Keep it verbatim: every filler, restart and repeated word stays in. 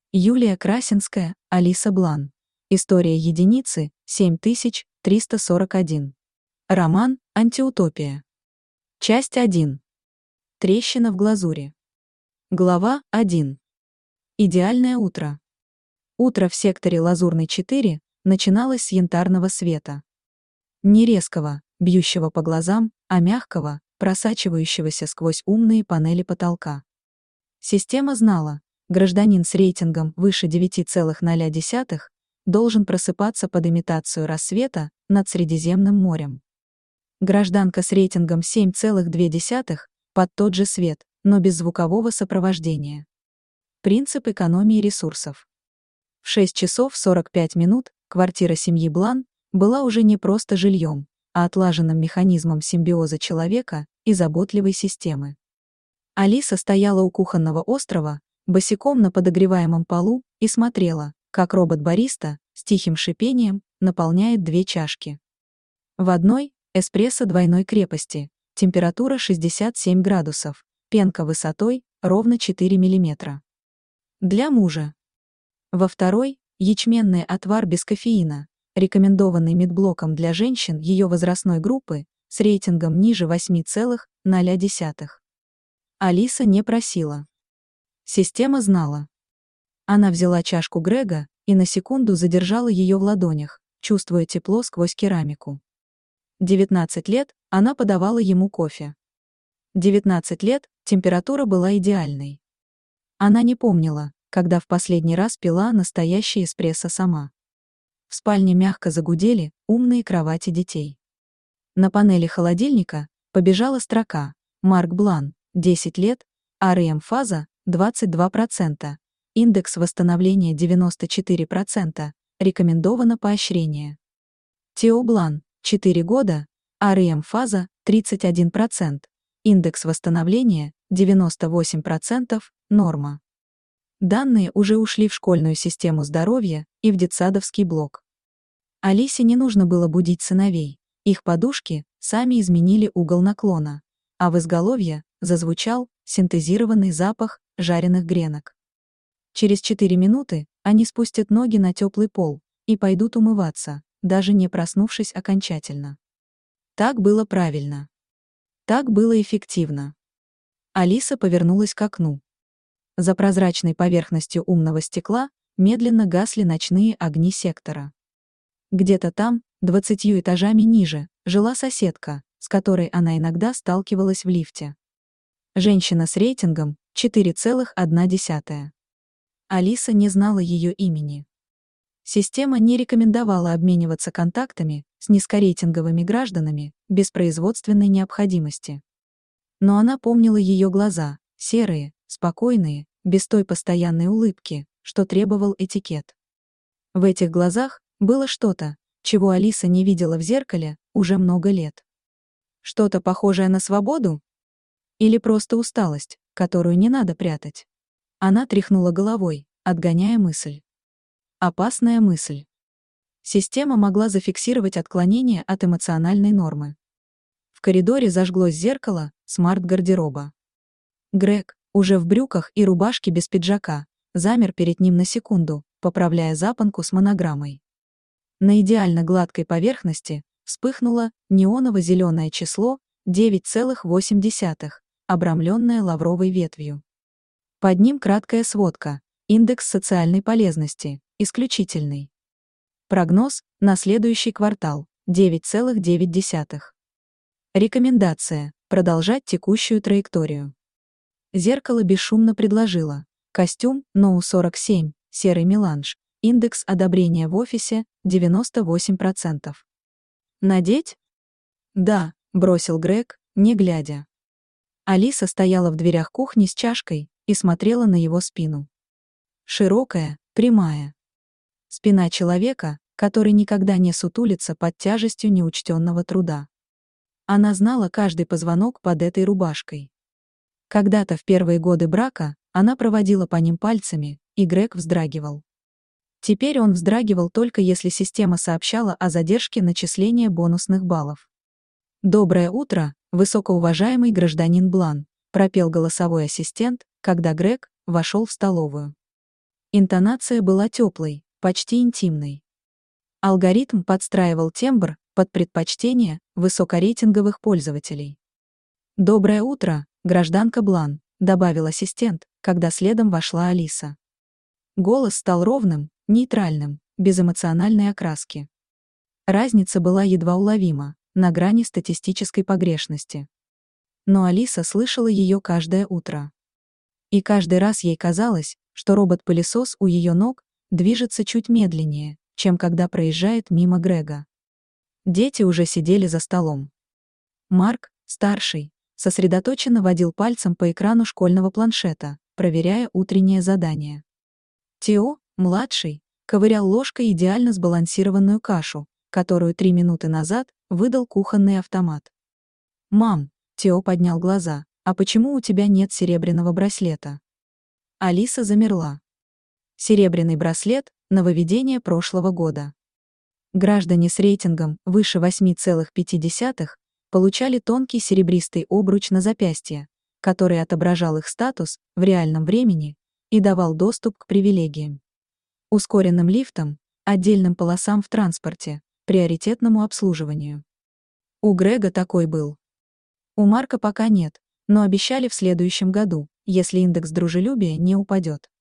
Юлия Красинская, Алиса Блан. История единицы семь тысяч триста сорок один. Роман «Антиутопия». Часть один. Трещина в глазури. Глава один. Идеальное утро. Утро в секторе Лазурный четыре начиналось с янтарного света. Не резкого, бьющего по глазам, а мягкого, просачивающегося сквозь умные панели потолка. Система знала, гражданин с рейтингом выше девять целых ноль десятых должен просыпаться под имитацию рассвета над Средиземным морем. Гражданка с рейтингом семь целых две десятых под тот же свет, но без звукового сопровождения. Принцип экономии ресурсов. В шесть часов сорок пять минут квартира семьи Блан была уже не просто жильем, а отлаженным механизмом симбиоза человека и заботливой системы. Алиса стояла у кухонного острова, босиком на подогреваемом полу, и смотрела, как робот-бариста с тихим шипением наполняет две чашки. В одной — эспрессо двойной крепости, температура шестьдесят семь градусов, пенка высотой ровно четыре миллиметра. Для мужа. Во второй — ячменный отвар без кофеина, рекомендованный медблоком для женщин ее возрастной группы с рейтингом ниже восемь целых ноль десятых. Алиса не просила. Система знала. Она взяла чашку Грега и на секунду задержала ее в ладонях, чувствуя тепло сквозь керамику. девятнадцать лет она подавала ему кофе. девятнадцать лет температура была идеальной. Она не помнила, когда в последний раз пила настоящий эспрессо сама. В спальне мягко загудели умные кровати детей. На панели холодильника побежала строка «Марк Блан, десять лет, ар эм-фаза двадцать два процента, индекс восстановления девяносто четыре процента, рекомендовано поощрение». Тео Блан, четыре года, ар эм-фаза тридцать один процент, индекс восстановления девяносто восемь процентов, норма. Данные уже ушли в школьную систему здоровья и в детсадовский блок. Алисе не нужно было будить сыновей, их подушки сами изменили угол наклона, а в изголовье зазвучал синтезированный запах жареных гренок. Через четыре минуты они спустят ноги на теплый пол и пойдут умываться, даже не проснувшись окончательно. Так было правильно. Так было эффективно. Алиса повернулась к окну. За прозрачной поверхностью умного стекла медленно гасли ночные огни сектора. Где-то там, двадцатью этажами ниже, жила соседка, с которой она иногда сталкивалась в лифте. Женщина с рейтингом четыре целых одна десятая. Алиса не знала ее имени. Система не рекомендовала обмениваться контактами с низкорейтинговыми гражданами без производственной необходимости. Но она помнила ее глаза, серые, спокойные, без той постоянной улыбки, что требовал этикет. В этих глазах было что-то, чего Алиса не видела в зеркале уже много лет. Что-то похожее на свободу? Или просто усталость, которую не надо прятать? Она тряхнула головой, отгоняя мысль. Опасная мысль. Система могла зафиксировать отклонение от эмоциональной нормы. В коридоре зажглось зеркало смарт-гардероба. Грег, уже в брюках и рубашке без пиджака, замер перед ним на секунду, поправляя запонку с монограммой. На идеально гладкой поверхности вспыхнуло неоново-зеленое число девять целых восемь десятых, обрамленное лавровой ветвью. Под ним краткая сводка, индекс социальной полезности, исключительный. Прогноз на следующий квартал, девять целых девять десятых. Рекомендация – продолжать текущую траекторию. Зеркало бесшумно предложило. Костюм ноу сорок семь, серый меланж, индекс одобрения в офисе девяносто восемь процентов. Надеть? Да, бросил Грег, не глядя. Алиса стояла в дверях кухни с чашкой и смотрела на его спину. Широкая, прямая. Спина человека, который никогда не сутулится под тяжестью неучтенного труда. Она знала каждый позвонок под этой рубашкой. Когда-то в первые годы брака она проводила по ним пальцами, и Грег вздрагивал. Теперь он вздрагивал только если система сообщала о задержке начисления бонусных баллов. «Доброе утро, высокоуважаемый гражданин Блан», пропел голосовой ассистент, когда Грег вошел в столовую. Интонация была теплой, почти интимной. Алгоритм подстраивал тембр под предпочтения высокорейтинговых пользователей. «Доброе утро, гражданка Блан», — добавил ассистент, когда следом вошла Алиса. Голос стал ровным, нейтральным, без эмоциональной окраски. Разница была едва уловима, на грани статистической погрешности. Но Алиса слышала ее каждое утро. И каждый раз ей казалось, что робот-пылесос у ее ног движется чуть медленнее, чем когда проезжает мимо Грега. Дети уже сидели за столом. Марк, старший, сосредоточенно водил пальцем по экрану школьного планшета, проверяя утреннее задание. Тео, младший, ковырял ложкой идеально сбалансированную кашу, которую три минуты назад выдал кухонный автомат. «Мам», — Тео поднял глаза, — «а почему у тебя нет серебряного браслета?» Алиса замерла. Серебряный браслет — нововведение прошлого года. Граждане с рейтингом выше восемь целых пять десятых получали тонкий серебристый обруч на запястье, который отображал их статус в реальном времени и давал доступ к привилегиям. Ускоренным лифтам, отдельным полосам в транспорте, приоритетному обслуживанию. У Грега такой был. У Марка пока нет, но обещали в следующем году, если индекс дружелюбия не упадет.